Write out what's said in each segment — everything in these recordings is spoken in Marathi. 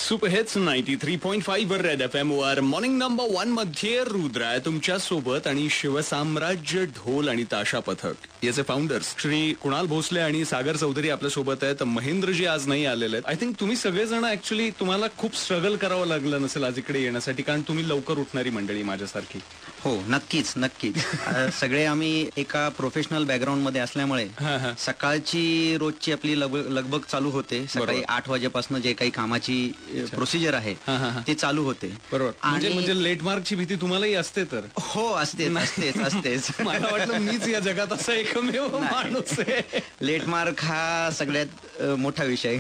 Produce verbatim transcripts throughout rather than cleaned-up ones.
Super hits ninety three point five वर रेड एफ एम वर मॉर्निंग नंबर वन मध्ये रुद्र आहे तुमच्या सोबत आणि शिवसाम्राज्य ढोल आणि ताशा पथक याचे फाउंडर्स श्री कुणाल भोसले आणि सागर चौधरी आपल्या सोबत आहेत. महेंद्रजी आज नाही आलेले आहेत. आय थिंक तुम्ही सगळेजण ऍक्च्युली तुम्हाला खूप स्ट्रगल करावं लागलं नसेल आज इकडे येण्यासाठी, कारण तुम्ही लवकर उठणारी मंडळी माझ्यासारखी. हो नक्कीच नक्कीच. सगळे आम्ही एका प्रोफेशनल बॅकग्राऊंड मध्ये असल्यामुळे सकाळची रोजची आपली लगबग चालू होते. सकाळी आठ वाजेपासून जे काही कामाची प्रोसिजर आहे ते चालू होते. बरोबर. म्हणजे म्हणजे लेट मार्कची भीती तुम्हालाही असते तर? हो असते असतेच असतेच. मला वाटलं मीच या जगात असा एकमेव माणूस आहे. लेट मार्क हा सगळ्यात मोठा विषय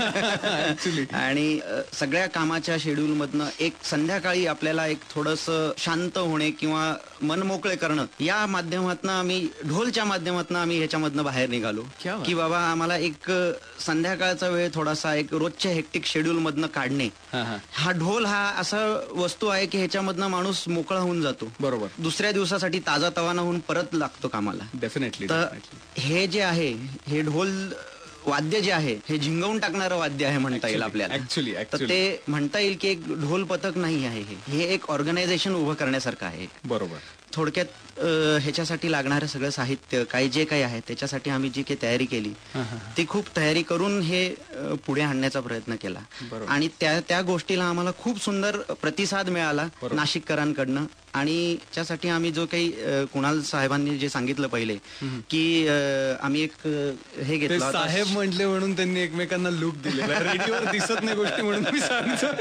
आणि सगळ्या कामाच्या शेड्यूल मधनं एक संध्याकाळी आपल्याला एक थोडस शांत होणे किंवा मन मोकळे करणं या माध्यमातून आम्ही ढोलच्या माध्यमातून आम्ही ह्याच्यामधनं बाहेर निघालो की बाबा आम्हाला एक संध्याकाळचा वेळ थोडासा एक रोजच्या हेक्टिक शेड्यूल मधनं काढणे. हा ढोल हा असा वस्तू आहे की ह्याच्यामधनं माणूस मोकळा होऊन जातो. बरोबर. दुसऱ्या दिवसासाठी ताजा तवाना होऊन परत लागतो कामाला. डेफिनेटली. तर हे जे आहे हे ढोल वाद्य जे आहे हे झिंगवून टाकणारं वाद्य आहे म्हणता येईल आपल्याला. ऍक्च्युली तर ते म्हणता येईल की एक ढोल पथक नाही आहे, हे एक ऑर्गनायझेशन उभं करण्यासारखं आहे. बरोबर. थोडक्यात ह्याच्यासाठी लागणारं सगळं साहित्य काही जे काही आहे त्याच्यासाठी आम्ही जी काही तयारी केली ती खूप तयारी करून हे पुढे आणण्याचा प्रयत्न केला आणि त्या त्या गोष्टीला आम्हाला खूप सुंदर प्रतिसाद मिळाला नाशिककरांकडनं. आणि त्यासाठी आम्ही जो काही कुणाल साहेबांनी जे सांगितलं पहिले की आम्ही एक हे घेतलं साहेब म्हटले म्हणून त्यांनी एकमेकांना लुक दिलेला. रेडिओवर दिसत नाही गोष्टी म्हणून मी सांगतो.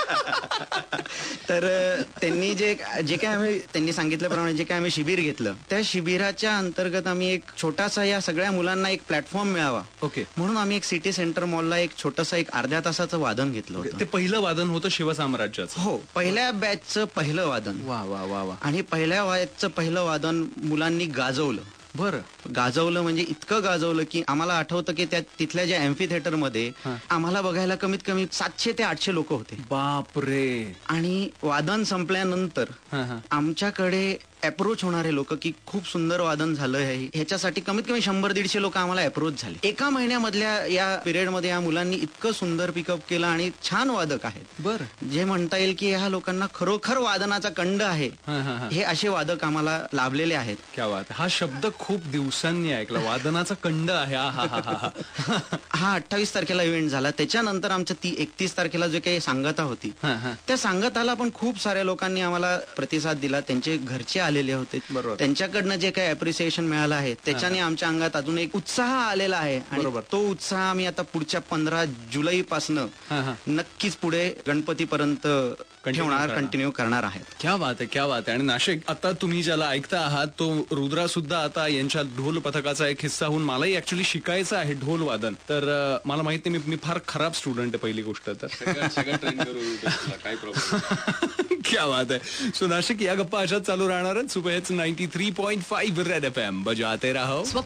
तर त्यांनी जे जे काही आम्ही त्यांनी सांगितल्याप्रमाणे जे काही आम्ही शिबिर घेतलं त्या शिबिराच्या अंतर्गत आम्ही एक छोटासा या सगळ्या मुलांना एक प्लॅटफॉर्म मिळावा ओके म्हणून आम्ही एक सिटी सेंटर मॉलला एक छोटंसं एक अर्ध्या तासाचं वादन घेतलं होतं. ते पहिलं वादन होतं शिवसाम्राज्याचं? हो, पहिल्या बॅचचं पहिलं वादन. वा वा वा वा. आणि पहिल्या बॅचचं पहिलं वादन मुलांनी गाजवलं. बरं. गाजवलं म्हणजे इतकं गाजवलं की आम्हाला आठवतं की त्या तिथल्या ज्या एम्फी थिएटर मध्ये आम्हाला बघायला कमीत कमी सातशे ते आठशे लोक होते. बापरे. आणि वादन संपल्यानंतर आमच्याकडे अप्रोच होणारे लोक की खूप सुंदर वादन झालं आहे ह्याच्यासाठी कमीत कमी शंभर दीडशे लोक आम्हाला अप्रोच झाले. एका महिन्यामधल्या या पिरियड मध्ये या मुलांनी इतकं सुंदर पिकअप केलं आणि छान वादक आहेत. बरं. जे म्हणता येईल की ह्या लोकांना खरोखर वादनाचा कंड आहे हे असे वादक आम्हाला लाभलेले आहेत. क्या बात. हा शब्द खूप दिवसांनी ऐकला, वादनाचा कंड आहे. हा अठ्ठावीस तारखेला इव्हेंट झाला. त्याच्यानंतर आमच्या ती एकतीस तारखेला जे काही सांगता होती त्या सांगताला पण खूप साऱ्या लोकांनी आम्हाला प्रतिसाद दिला. त्यांचे घरचे आलेले होते. त्यांच्याकडनं जे काही अप्रिसिएशन मिळालं आहे त्याच्याने आमच्या अंगात अजून एक उत्साह आलेला आहे आणि तो उत्साह आम्ही आता पुढच्या पंधरा जुलै पासनं नक्कीच पुढे गणपतीपर्यंत ठेवणार, कंटिन्यू करणार आहेत. क्या बात आहे, क्या बात आहे. आणि नाशिक आता तुम्ही ज्याला ऐकता आहात तो रुद्रा सुद्धा आता यांच्या ढोल पथकाचा एक हिस्सा होऊन मलाही ऍक्च्युली शिकायचं आहे ढोल वादन. तर मला माहित नाही, मी फार खराब स्टुडंट आहे पहिली गोष्ट तर. काय प्रॉब्लेम. क्या बात आहे. सो नाशिक या गप्पा अशाच चालू राहणार. Super hits ninety three point five red F M बजाते रहो.